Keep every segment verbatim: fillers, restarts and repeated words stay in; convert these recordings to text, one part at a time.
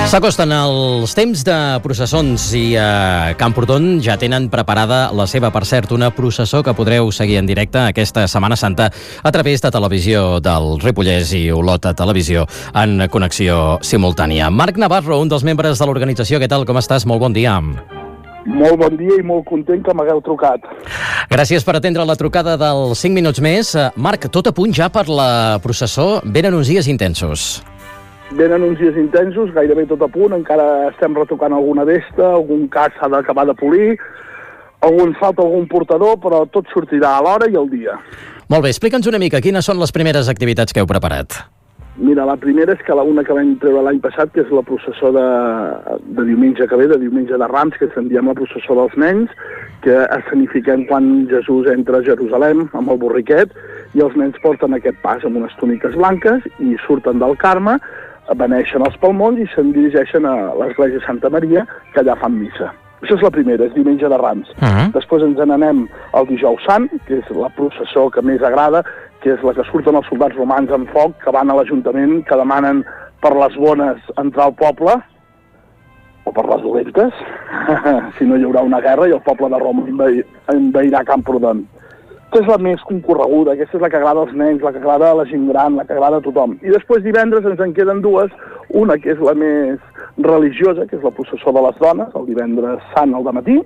S'acosten els temps de processons i a Camprodon ja tenen preparada la seva, per cert, una processó que podreu seguir en directe aquesta Setmana Santa a través de Televisió del Ripollès i Olot Televisió en connexió simultània. Marc Navarro, un dels membres de l'organització, què tal, com estàs? Molt bon dia. Molt bon dia i molt content que m'hagueu trucat. Gràcies per atendre la trucada dels cinc minuts més. Marc, tot a punt ja per la processó, venen uns dies intensos. Venen uns dies intensos, gairebé tot a punt, encara estem retocant alguna vesta, algun cas s'ha d'acabar de polir, algun falta algun portador, però tot sortirà a l'hora i al dia. Molt bé, explica'ns una mica, quines són les primeres activitats que heu preparat? Mira, la primera és que la una que vam treure l'any passat, que és la processó de, de diumenge que ve, de diumenge de Rams, que se'n diem la processó dels nens, que escenifiquem quan Jesús entra a Jerusalem amb el borriquet, i els nens porten aquest pas amb unes túniques blanques i surten del Carme, beneixen els palmons i se'n dirigeixen a l'església Santa Maria, que allà fan missa. Això és la primera, és diumenge de Rams. Uh-huh. Després ens n'anem al Dijous Sant, que és la processó que més agrada, que és la que surten els soldats romans amb foc, que van a l'Ajuntament, que demanen per les bones entrar al poble, o per les dolentes, si no hi haurà una guerra i el poble de Roma envairà Camprodon. Aquesta és la més concorreguda, aquesta és la que agrada als nens, la que agrada a la gent gran, la que agrada a tothom. I després divendres ens en queden dues, una que és la més religiosa, que és la processó de les dones, el divendres sant al dematí,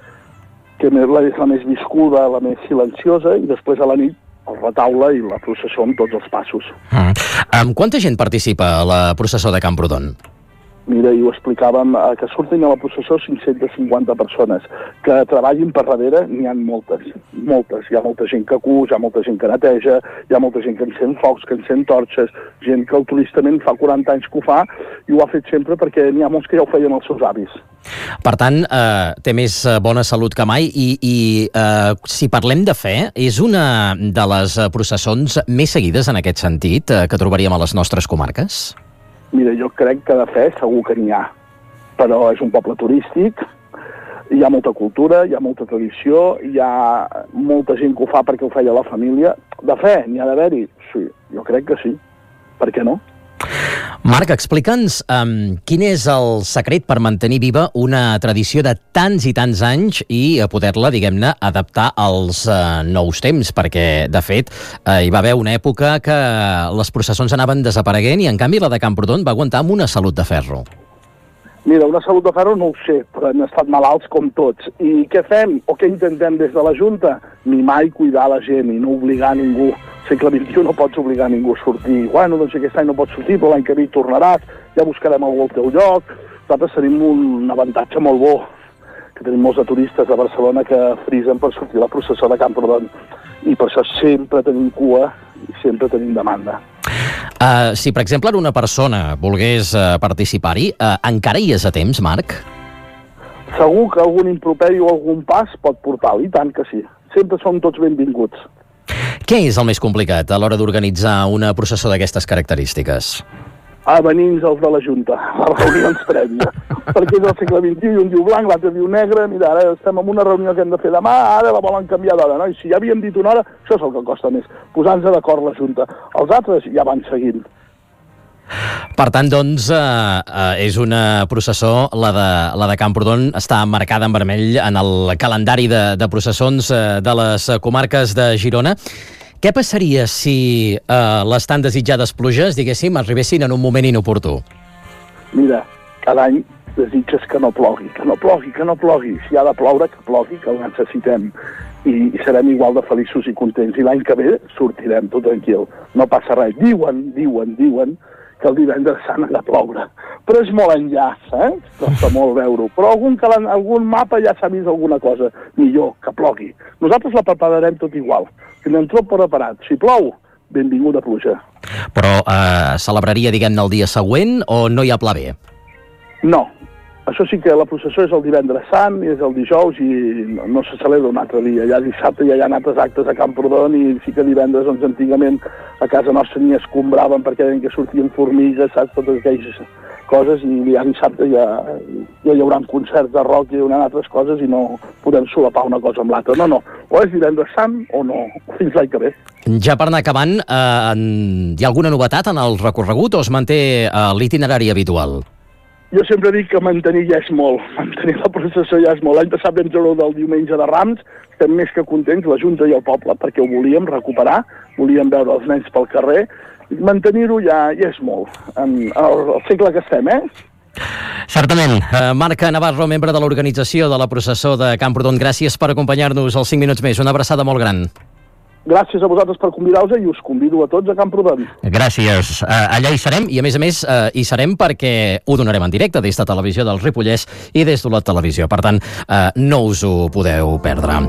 que és la més viscuda, la més silenciosa, i després a la nit el retaule i la processó amb tots els passos. Mm. Amb quanta gent participa a la processó de Camprodon? Mira, i ho explicàvem, eh, que surtin a la processó cinc-centes cinquanta persones. Que treballin per darrere, n'hi ha moltes, moltes. Hi ha molta gent que cus, hi ha molta gent que neteja, hi ha molta gent que encén focs, que encén torxes, gent que altruistament fa quaranta anys que ho fa i ho ha fet sempre perquè n'hi ha molts que ja ho feien els seus avis. Per tant, eh, té més bona salut que mai i, i eh, si parlem de fe, és una de les processons més seguides en aquest sentit eh, que trobaríem a les nostres comarques? Mira, jo crec que de fe segur que n'hi ha, però és un poble turístic, hi ha molta cultura, hi ha molta tradició, hi ha molta gent que ho fa perquè ho feia la família. De fe, n'hi ha d'haver-hi? Sí, jo crec que sí. Per què no? Marc, explica'ns um, quin és el secret per mantenir viva una tradició de tants i tants anys i poder-la, diguem-ne, adaptar als uh, nous temps, perquè, de fet, uh, hi va haver una època que les processons anaven desapareguent i, en canvi, la de Camprodon va aguantar amb una salut de ferro. Mira, una salut de ferro no ho sé, però hem estat malalts com tots. I què fem o què intentem des de la Junta? Ni mai cuidar la gent i no obligar ningú. Segle vint-i-u no pots obligar ningú a sortir. Bueno, doncs aquest any no pots sortir, però l'any que ve hi tornaràs, ja buscarem algú al teu lloc. Nosaltres tenim un avantatge molt bo, que tenim molts de turistes a Barcelona que frisen per sortir a la processó de Camprodon. I per això sempre tenim cua i sempre tenim demanda. Uh, si, per exemple, una persona volgués uh, participar-hi, uh, encara hi és a temps, Marc? Segur que algun improperi o algun pas pot portar-hi, i tant que sí. Sempre som tots benvinguts. Què és el més complicat a l'hora d'organitzar una processó d'aquestes característiques? A venir-nos els de la Junta, a reunions prèvies. Perquè és el segle vint-i-u i un diu blanc, l'altre diu negre, mira, ara estem en una reunió que hem de fer demà, ara la volen canviar d'hora, no? I si ja havíem dit una hora, això és el que costa més, posar-nos d'acord la Junta. Els altres ja van seguint. Per tant, doncs, eh, eh, és una processó, la de, la de Camprodon està marcada en vermell en el calendari de, de processons eh, de les comarques de Girona. Què passaria si eh, les tan desitjades pluges, diguéssim, arribessin en un moment inoportú? Mira, cada any desitges que no plogui, que no plogui, que no plogui. Si ha de ploure, que plogui, que el necessitem. I, i serem igual de feliços i contents. I l'any que ve sortirem tot tranquil. No passa res. Diuen, diuen, diuen que el divendres sant ha de ploure. Però és molt enllà, eh? Costa molt veure-ho. Però algun, algun mapa ja s'ha vist alguna cosa millor, que plogui. Nosaltres la prepararem tot igual. Tindrem tot preparat. Si plou, benvinguda pluja. Però eh, celebraria, diguem-ne, el dia següent o no hi ha pla B? No. Això sí que la processó és el divendres sant, i és el dijous i no, no se celebra un altre dia. Ja dissabte ja hi ha altres actes a Camprodon i sí que divendres, doncs, antigament a casa nostra n'hi escombraven perquè deien que sortien formigues, saps, totes aquelles coses, i ja dissabte ja, ja hi haurà concerts de rock i hi haurà altres coses i no podem solapar una cosa amb l'altra. No, no, o és divendres sant o no, fins l'any que ve. Ja per anar acabant, eh, hi ha alguna novetat en el recorregut o es manté eh, l'itinerari habitual? Jo sempre dic que mantenir ja és molt, mantenir la processó ja és molt. L'any passat vam treure del diumenge de Rams, estem més que contents, la Junta i el poble, perquè ho volíem recuperar, volíem veure els nens pel carrer, i mantenir-ho ja, ja és molt, en el, el segle que estem, eh? Certament. Uh, Marc Navarro, membre de l'organització de la processó de Camprodon, gràcies per acompanyar-nos als cinc minuts més. Una abraçada molt gran. Gràcies a vosaltres per convidar-vos i us convido a tots a Camprodon. Gràcies. Uh, allà hi serem i, a més a més, uh, hi serem perquè ho donarem en directe des de Televisió del Ripollès i des de la televisió. Per tant, uh, no us ho podeu perdre.